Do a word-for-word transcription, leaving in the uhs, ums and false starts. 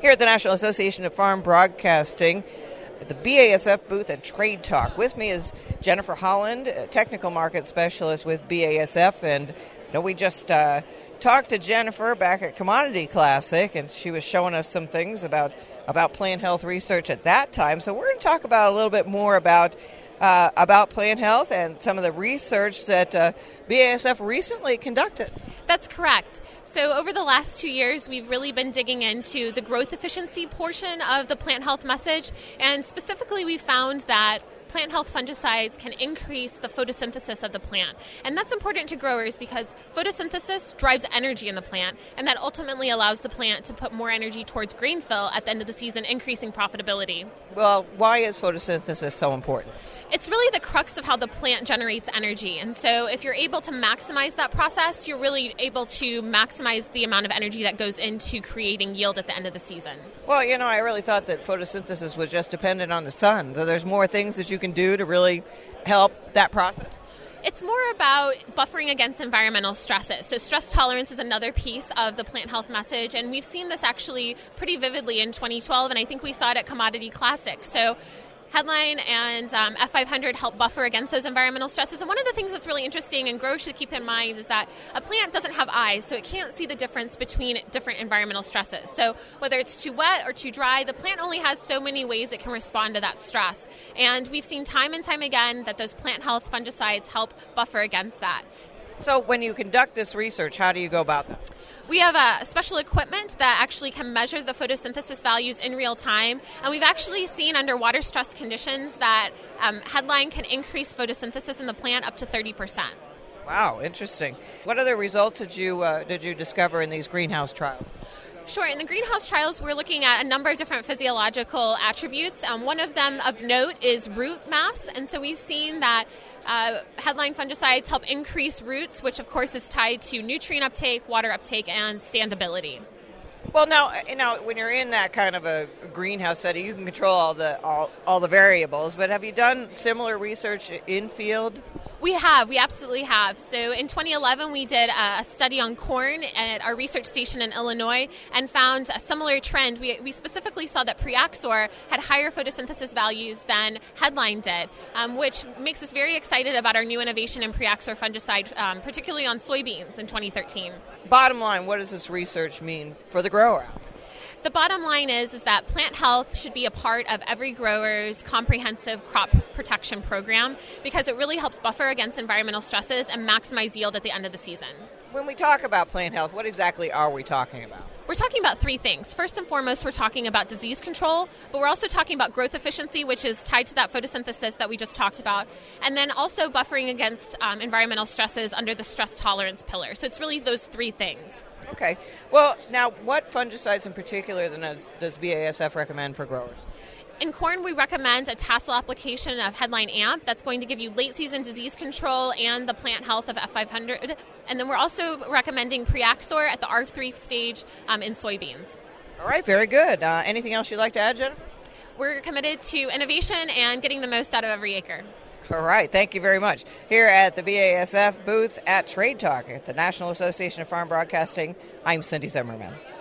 Here at the National Association of Farm Broadcasting, at the B A S F booth at Trade Talk. With me is Jennifer Holland, a technical market specialist with B A S F. And you know, we just uh, talked to Jennifer back at Commodity Classic, and she was showing us some things about, about plant health research at that time. So we're going to talk about a little bit more about uh, about plant health and some of the research that uh, B A S F recently conducted. That's correct. So over the last two years, we've really been digging into the growth efficiency portion of the plant health message. And specifically, we found that plant health fungicides can increase the photosynthesis of the plant. And that's important to growers because photosynthesis drives energy in the plant, and that ultimately allows the plant to put more energy towards grain fill at the end of the season, increasing profitability. Well, why is photosynthesis so important? It's really the crux of how the plant generates energy. And so if you're able to maximize that process, you're really able to maximize the amount of energy that goes into creating yield at the end of the season. Well, you know, I really thought that photosynthesis was just dependent on the sun. So there's more things that you can do to really help that process? It's more about buffering against environmental stresses. So stress tolerance is another piece of the plant health message, and we've seen this actually pretty vividly in twenty twelve, and I think we saw it at Commodity Classic. So Headline and um, F five hundred help buffer against those environmental stresses. And one of the things that's really interesting and growers should keep in mind is that a plant doesn't have eyes, so it can't see the difference between different environmental stresses. So whether it's too wet or too dry, the plant only has so many ways it can respond to that stress. And we've seen time and time again that those plant health fungicides help buffer against that. So when you conduct this research, how do you go about that? We have a special equipment that actually can measure the photosynthesis values in real time. And we've actually seen under water stress conditions that um, Headline can increase photosynthesis in the plant up to thirty percent. Wow, interesting. What other results did you uh, did you discover in these greenhouse trials? Sure. In the greenhouse trials, we're looking at a number of different physiological attributes. Um, one of them of note is root mass. And so we've seen that uh, Headline fungicides help increase roots, which of course is tied to nutrient uptake, water uptake, and standability. Well, now, now, when you're in that kind of a greenhouse setting, you can control all the all, all the variables. But have you done similar research in field? We have. We absolutely have. So in twenty eleven, we did a study on corn at our research station in Illinois and found a similar trend. We, we specifically saw that Preaxor had higher photosynthesis values than Headline did, um, which makes us very excited about our new innovation in Preaxor fungicide, um, particularly on soybeans in twenty thirteen. Bottom line, what does this research mean for the grower? The bottom line is, is that plant health should be a part of every grower's comprehensive crop protection program because it really helps buffer against environmental stresses and maximize yield at the end of the season. When we talk about plant health, what exactly are we talking about? We're talking about three things. First and foremost, we're talking about disease control, but we're also talking about growth efficiency, which is tied to that photosynthesis that we just talked about, and then also buffering against um, environmental stresses under the stress tolerance pillar. So it's really those three things. Okay. Well, now, what fungicides in particular then does, does B A S F recommend for growers? In corn, we recommend a tassel application of Headline Amp. That's going to give you late-season disease control and the plant health of F five hundred. And then we're also recommending Preaxor at the R three stage um, in soybeans. All right, very good. Uh, anything else you'd like to add, Jennifer? We're committed to innovation and getting the most out of every acre. All right, thank you very much. Here at the B A S F booth at Trade Talk at the National Association of Farm Broadcasting, I'm Cindy Zimmerman.